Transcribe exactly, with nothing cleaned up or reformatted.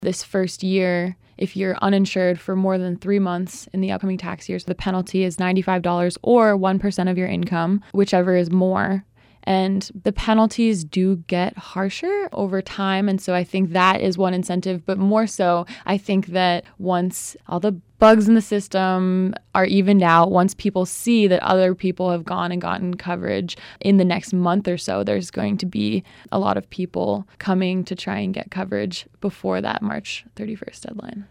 This first year, if you're uninsured for more than three months in the upcoming tax years, the penalty is ninety-five dollars or one percent of your income, whichever is more. And the penalties do get harsher over time. And so I think that is one incentive. But more so, I think that once all the bugs in the system are evened out, once people see that other people have gone and gotten coverage in the next month or so, there's going to be a lot of people coming to try and get coverage before that March thirty-first deadline.